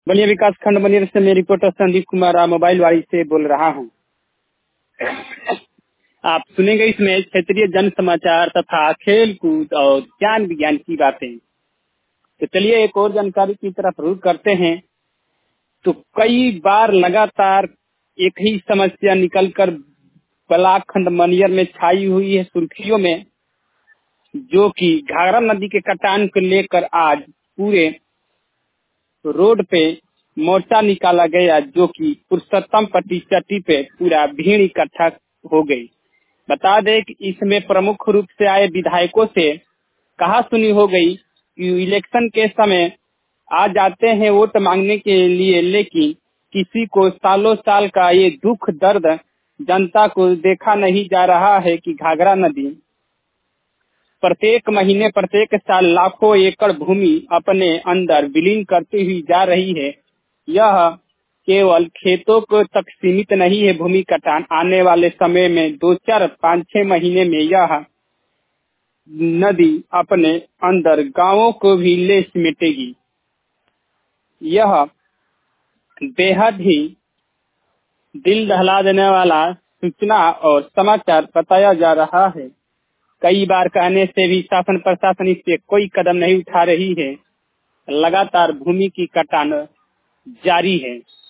बलिया विकास खंड बनियर से मैं रिपोर्टर संदीप कुमार मोबाइल वाली से बोल रहा हूं। आप सुनेंगे इसमें क्षेत्रीय जन समाचार तथा खेल कूद और ज्ञान विज्ञान की बातें। तो चलिए एक और जानकारी की तरफ रुख करते हैं। तो कई बार लगातार एक ही समस्या निकलकर ब्लॉक खंड मनियर में छाई हुई है सुर्खियों में, जो कि घाघरा नदी के कटान को लेकर आज पूरे रोड पे मोर्चा निकाला गया, जो कि पुरुषोत्तम पट्टी चट्टी पे पूरा भीड़ इकट्ठा हो गई। बता दें कि इसमें प्रमुख रूप से आए विधायकों से कहा सुनी हो गई कि इलेक्शन के समय आ जाते हैं वोट मांगने के लिए, लेकिन किसी को सालों साल का ये दुख दर्द जनता को देखा नहीं जा रहा है कि घाघरा नदी प्रत्येक महीने प्रत्येक साल लाखों एकड़ भूमि अपने अंदर विलीन करती हुई जा रही है। यह केवल खेतों को तक सीमित नहीं है। भूमि कटान आने वाले समय में 2-4-5-6 महीने में यह नदी अपने अंदर गांवों को भी ले समेटेगी। यह बेहद ही दिल दहला देने वाला सूचना और समाचार बताया जा रहा है। कई बार कहने से भी शासन प्रशासन इससे कोई कदम नहीं उठा रही है। लगातार भूमि की कटान जारी है।